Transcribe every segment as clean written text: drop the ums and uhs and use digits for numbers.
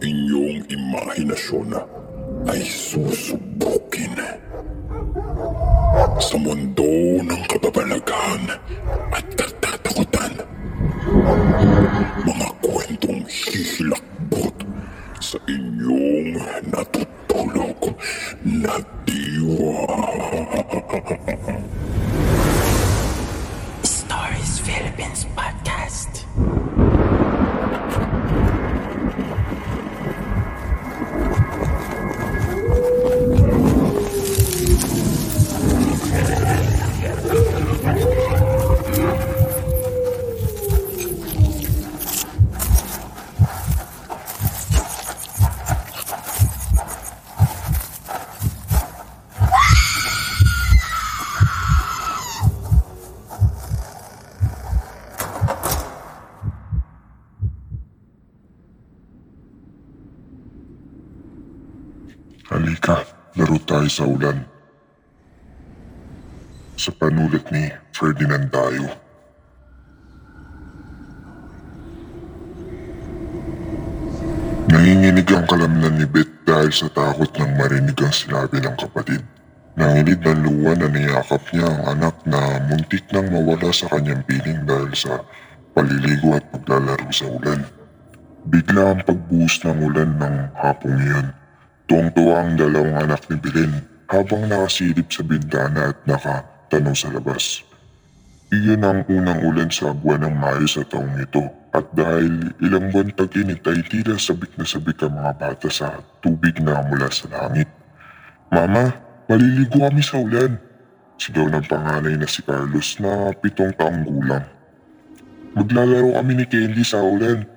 inyong imahinasyon ay susubukin. Sa mundo ng kababalaghan at katatakutan, mga kwentong hihilakbot sa inyong natutulog na diwa. Stories Philippines Podcast. Halika, laro tayo sa ulan. Sa panulat ni Ferdinand Dayo. Nanginginig ang kalamnan ni Beth dahil sa takot nang marinig ang sinabi ng kapatid. Nangilid ng luwa na niyakap niya ang anak na muntik nang mawala sa kanyang piling dahil sa paliligo at paglalaro sa ulan. Bigla ang pagbuhos ng ulan ng hapong iyon. Tuwang-tuwa ang dalawang anak ni Belen habang nakasilip sa bintana at nakatanaw sa labas. Iyon ang unang ulan sa buwan ng Mayo sa taong ito at dahil ilang buwan tag-init ay tila sabik na sabik ang mga bata sa tubig na mula sa langit. "Mama, maliligo kami sa ulan," sigaw ng panganay na si Carlos na 7 taong gulang. "Maglalaro kami ni Candy sa ulan."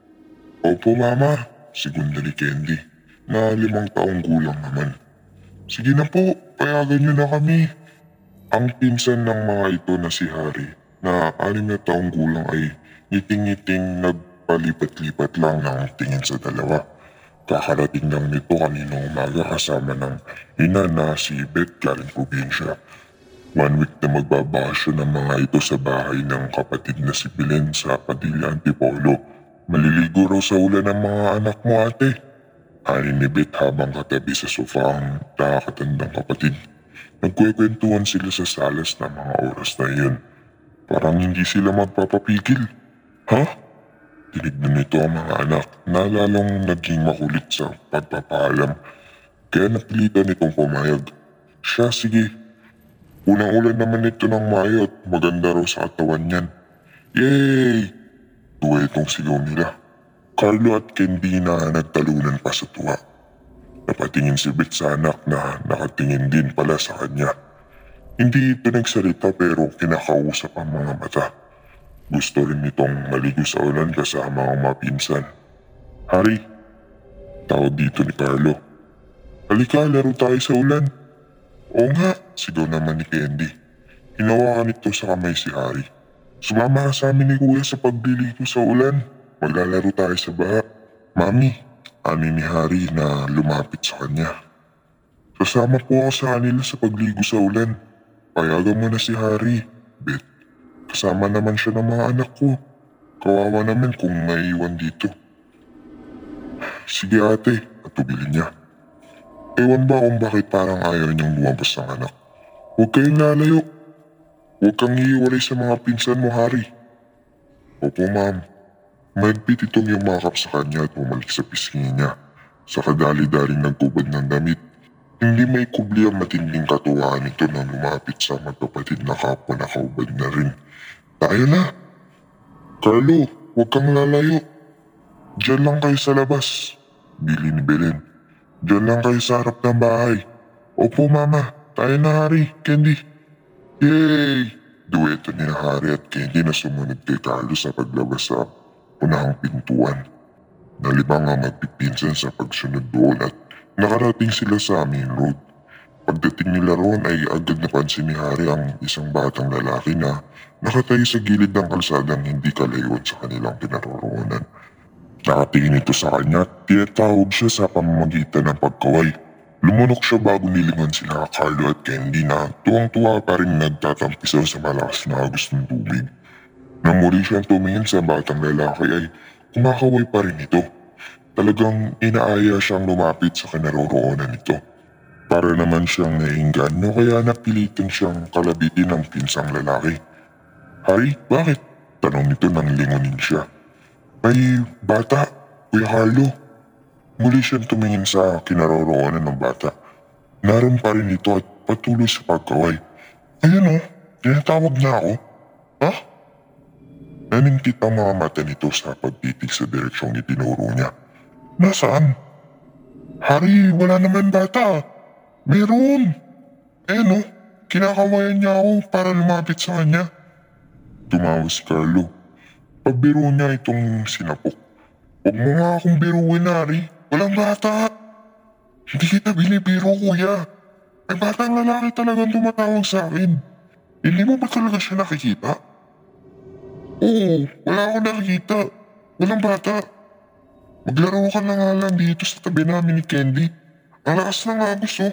"Opo mama," sigunda ni Candy na 5 taong gulang naman. "Sige na po, payagan niyo na kami." Ang pinsan ng mga ito na si Harry na 6 na taong gulang ay ngiting-ngiting nagpalipat-lipat lang ng tingin sa dalawa. Kakarating lang nito kaninang umaga kasama ng ina na si Beth galing probinsya. 1 week na magbabakasyon ng mga ito sa bahay ng kapatid na si Belen sa Padilla Antipolo. "Maliligo raw sa ulan ang mga anak mo ate," ani ni Beth habang katabi sa sofa ang nakakatandang kapatid. Nagkwekwentuhan sila sa salas ng mga oras na iyon. Parang hindi sila magpapapigil. "Ha?" Tinignan nito ang mga anak na lalong naging makulit sa pagpapaalam. Kaya napilitan itong pumayag. "Siya, sige. Unang ulan naman ito ng Mayo at maganda raw sa katawan niyan." "Yay!" Duetong sigaw nila. Carlo at Candy na nagtalunan pa sa tuwa. Napatingin si Beth sa anak na nakatingin din pala sa kanya. Hindi ito nagsalita pero kinakausap ang mga mata. Gusto rin nitong maligo sa ulan kasama ang mga pinsan. "Harry," tawag dito ni Carlo. "Halika, laro tayo sa ulan." "Oo nga," sigaw naman ni Candy. Hinawakan nito sa kamay si Harry. "Sumama ka sa amin ni Kuya sa pagliligo sa ulan. Maglalaro tayo sa baha." "Mami," ani ni Harry na lumapit sa kanya. "Sasama po ako sa kanila sa pagligo sa ulan." "Payagan mo na si Harry, Beth. Kasama naman siya ng mga anak ko. Kawawa naman kung maiiwan dito." "Sige ate," at tubilin niya. Ewan ba kung bakit parang ayaw niyang lumabas ng anak. "Huwag kayong lalayo. Huwag kang hihiwalay sa mga pinsan mo, Harry." "Opo ma'am." Mahigpit itong yumakap sa kanya at bumalik sa pisngi niya. Sa kadali-daling nagkubad ng damit, hindi may kubli ang matinding katuwaan nito nang lumapit sa magkapatid na kapwa na kaubad na rin. "Tayo na." "Carlo, huwag kang lalayo. Diyan lang kayo sa labas," bili ni Belen. "Diyan lang kayo sa harap ng bahay." "Opo mama, tayo na Harry, Candy." "Yay!" Dueto ni Harry at Candy na sumunod kay Carlo sa paglabas sa unahang pintuan. Nalibang ang magpipinsan sa pagsunod doon at nakarating sila sa main road. Pagdating nila roon ay agad napansin ni Harry ang isang batang lalaki na nakatayo sa gilid ng kalsadang hindi kalayuan sa kanilang pinaroroonan. Nakatingin ito sa kanya at tinatawag siya sa pamamagitan ng pagkaway. Lumunok siya bago nilingon sila Carlo at Candy na tuwang-tuwa pa rin nagtatampisaw sa malakas na agos ng tubig. Nang muli siyang tumingin sa batang lalaki ay kumakaway pa rin ito. Talagang inaaya siyang lumapit sa kinaroroonan nito. Para naman siyang nainganyo kaya napilitan siyang kalabitin ng pinsang lalaki. Hari, bakit? Tanong nito nang lingunin siya. May bata, Kuya Carlo. Muli siyang tumingin sa kinaroroonan ng bata. Naroon pa rin ito at patuloy sa pagkaway. Ayun oh, tinatawag na ako. Ha? Nanintit ang mga mata nito sa pagtitig sa direksyong itinuro niya. Nasaan? Hari, wala naman bata. Meron. Ayun oh, kinakawayan niya ako para lumapit sa kanya. Tumawa si Carlo. Pagbiro niya itong sinapok. Huwag mo nga akong biruin, Hari. Walang bata. Hindi kita binibiro, kuya. May batang lalaki talagang tumatawag sa akin. Hindi mo ba talaga siya nakikita? Oo, wala akong nakikita. Walang bata. Maglaro ka na nga lang dito sa tabi namin ni Candy. Ang lakas ng agos, oh.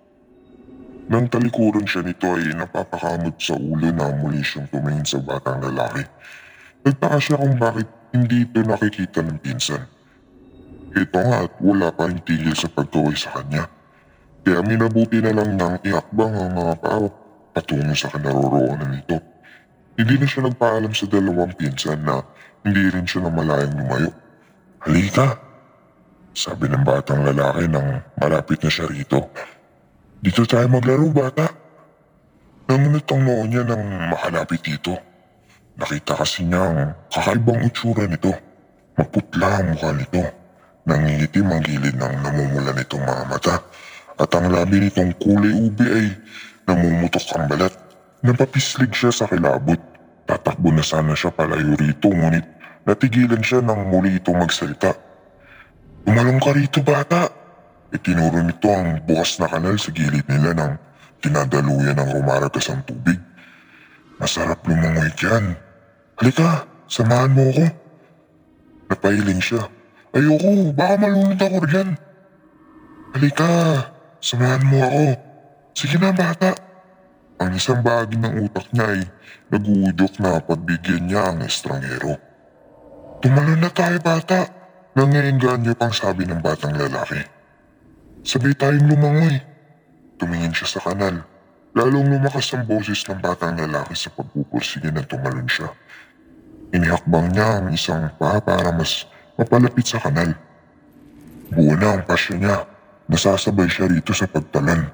Nang talikuran siya nito ay napapakamot sa ulo na muli siyang tumingin sa batang lalaki. Nagtaka siya kung bakit hindi ito nakikita ng pinsan. Ito nga at wala pa rin tigil sa pagkaway sa kanya. Kaya minabuti na lang niyang iakbang ang mga paa patungo sa kinaroroonan nito. Hindi na siya nagpaalam sa dalawang pinsan na hindi rin siya na malayang lumayo. Halika, sabi ng batang lalaki nang malapit na siya rito. Dito tayo maglaro, bata. Namunot ang noo niya nang makalapit dito. Nakita kasi niya ang kakaibang utsura nito. Maputla ang mukha nito. Nangingitim ang gilid ng namumula nitong mga mata. At ang labi nitong kulay ube ay namumutok ang balat. Napapislig siya sa kilabot. Tatakbo na sana siya palayo rito ngunit natigilan siya nang muli itong magsalita. Umalong ka rito, bata. Itinuro nito ang bukas na kanal sa gilid nila nang tinadaluyan ng rumaragas ang tubig. Masarap lumangoy dyan. Halika, samahan mo ako. Napahiling siya. Ayoko, baka malunod ako riyan. Halika, samahan mo ako. Sige na, bata. Ang isang bahagi ng utak niya ay nag-uudok na pagbigyan niya ang estranghero. Tumalon na tayo, bata. Nangainganyo pang sabi ng batang lalaki. Sabay tayong lumangoy. Tumingin siya sa kanal. Lalong lumakas ang boses ng batang lalaki sa pagpupursige na tumalon siya. Inihakbang niya ang isang paa para mas mapalapit sa kanal. Buo na ang pasya niya. Nasasabay siya rito sa pagtalon.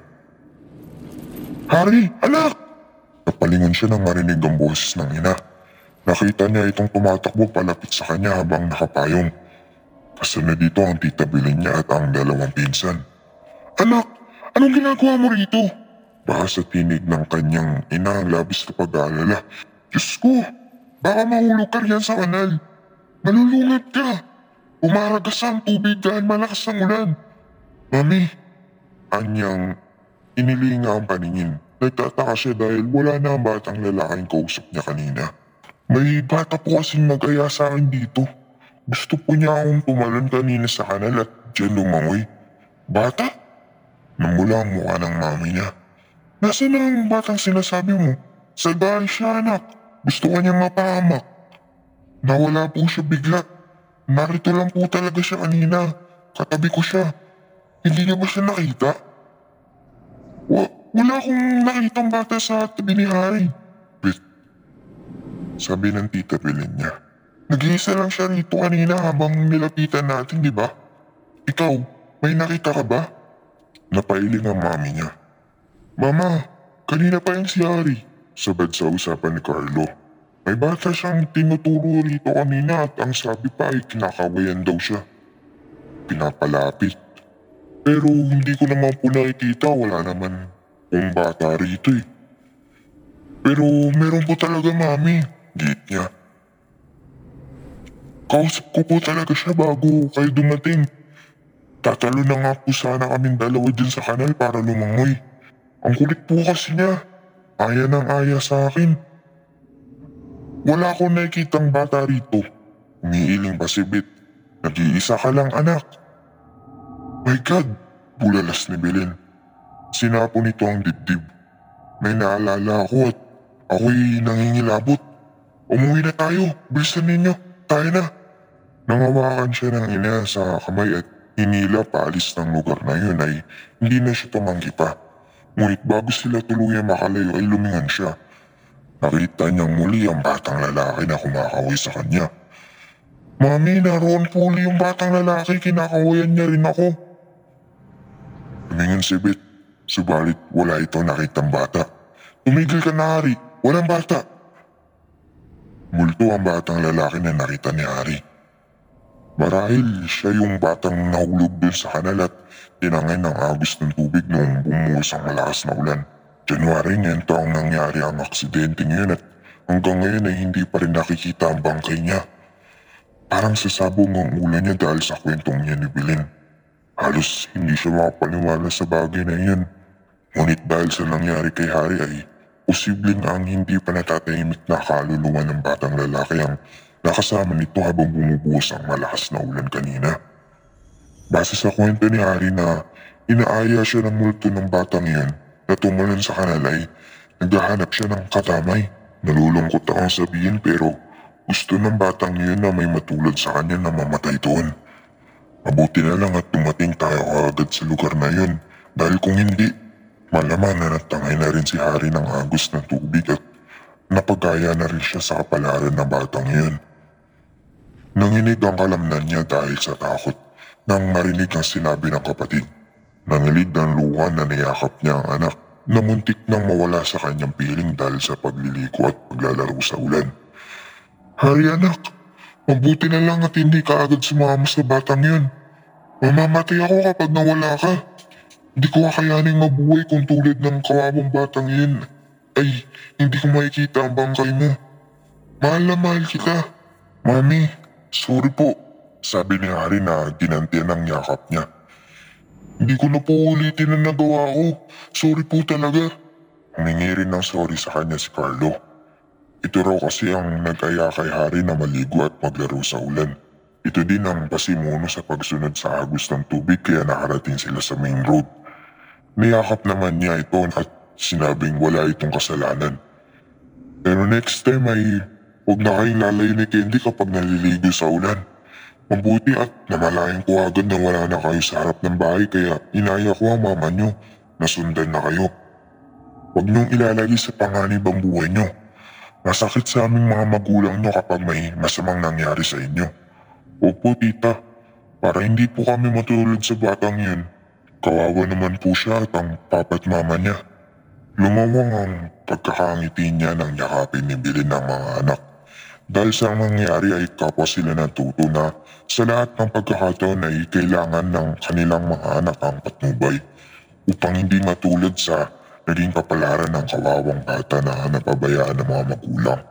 Hari, anak! Napalingon siya nang marinig ang boses ng ina. Nakita niya itong tumatakbo palapit sa kanya habang nakapayong. Kasama dito ang tita Bilin niya at ang dalawang pinsan. Anak, anong ginagawa mo rito? Baka sa tinig ng kanyang ina ang labis na pag-aalala. Diyos ko, baka mahulog ka riyan sa kanal. Malulunod ka. Umaragas ang tubig dahil malakas ang ulan. Mami, anyang inilinga ang paningin. Nagtataka siya dahil wala na ang batang lalaking kausap niya kanina. May bata po kasing nag-aya sa akin dito. Gusto po niya akong tumalon kanina sa kanal at dyan lumangoy. Bata? Namula ang mukha ng mami niya. Nasaan na ang batang sinasabi mo? Salbahan siya, anak. Gusto ka niyang mapahamak. Nawala po siya bigla. Narito lang po talaga siya kanina. Katabi ko siya. Hindi niya ba siya nakita? Wala akong nakitang bata sa tabi ni Harry. Sabi ng tita Belen niya. Nag-iisa lang siya rito kanina habang nilapitan natin, di ba? Ikaw, may nakita ka ba? Napailing ang mami niya. Mama, kanina pa yung si Harry. Sabad sa usapan ni Carlo. May bata siyang tinuturo rito kanina at ang sabi pa ay kinakawayan daw siya. Pinapalapit. Pero hindi ko naman po nakikita, wala naman kung bata rito eh. Pero meron po talaga, mami. Git niya. Kausap ko po talaga siya bago kayo dumating. Tatalo na nga po sana kaming dalawa dyan sa kanal para lumangoy. Ang kulit po kasi niya. Aya ng aya sa akin. Wala akong nakikitang bata rito. Umiiling pa si Bit. Nag-iisa ka lang, anak. My God! Bulalas ni Belen. Sinapo nito ang dibdib. May naalala ako at ako'y nangingilabot. Umuwi na tayo. Bilisan ninyo. Tayo na. Nangawakan siya ng ina sa kamay at hinila paalis ng lugar na yun ay hindi na siya tumanggi pa. Ngunit bago sila tuluyang makalayo ay lumingon siya. Nakita niyang muli ang batang lalaki na kumakaway sa kanya. Mami, naroon po uli yung batang lalaki, kinakawayan niya rin ako. Lumingon si Beth, subalit wala ito nakitang bata. Tumigil ka na, Hari, walang bata. Multo ang batang lalaki na nakita ni Hari. Marahil siya yung batang nahulog dun sa kanal at tinangay ng agos ng tubig noong bumuhos ang malakas na ulan. January ngayon taong nangyari ang aksidente ngayon at hanggang ngayon ay hindi pa rin nakikita ang bangkay niya. Parang sasabog ang ulan niya dahil sa kwentong niya ni Belen. Halos hindi siya makapaniwala sa bagay na iyon. Ngunit dahil sa nangyari kay Hari ay posibleng ang hindi pa natatahimik na kaluluwa ng batang lalaki ang nakasama nito habang bumubuhos ang malakas na ulan kanina. Base sa kwento ni Hari na inaaya siya ng multo ng batang iyon na tumalon sa kanal ay naghahanap siya ng katamay. Nalulungkot akong sabihin pero gusto ng batang iyon na may matulad sa kanya na mamatay doon. Mabuti na lang at dumating tayo kaagad sa lugar na yun dahil kung hindi, malamang na natangay na rin si Hari ng agos ng tubig at napagaya na rin siya sa kapalaran ng batang iyon. Nanginig ang kalamnan niya dahil sa takot nang marinig ang sinabi ng kapatid. Nangilig ng luha na niyakap niya ang anak na muntik nang mawala sa kanyang piling dahil sa pagliliko at paglalaro sa ulan. Hari anak, mabuti na lang at hindi ka agad sumama sa batang yun. Mamamatay ako kapag nawala ka. Hindi ko kakayaning mabuhay kung tulad ng kawawang batang yun ay hindi ko makikita ang bangkay mo. Mahal na mahal kita. Mami, sorry po, sabi ni Hari na ginantian ang yakap niya. Hindi ko na po ulitin ang nagawa ko. Sorry po talaga. Humingi rin ng sorry sa kanya si Carlo. Ito raw kasi ang nag-aya kay Hari na maligo at maglaro sa ulan. Ito din ang pasimuno sa pagsunod sa agos ng tubig kaya nakarating sila sa main road. Niyakap naman niya ito at sinabing wala itong kasalanan. Pero next time ay huwag na kayong lalayo ni Candy kapag naliligo sa ulan. Mabuti at namalayan ko agad na wala na kayo sa harap ng bahay kaya inaya ko ang mama nyo na sundan na kayo. Huwag niyong ilalagay sa panganib ang buhay nyo. Masakit sa aming mga magulang nyo kapag may masamang nangyari sa inyo. Opo tita, para hindi po kami matulad sa batang yun. Kawawa naman po siya at ang papa at mama niya. Lumawang ang pagkakangiti niya nang yakapin ni Billy ng mga anak. Dahil sa nangyari ay kapwa sila natuto na sa lahat ng pagkakataon ay kailangan ng kanilang mga anak ang patnubay upang hindi matulad sa naging kapalaran ng kawawang bata na napabayaan ng mga magulang.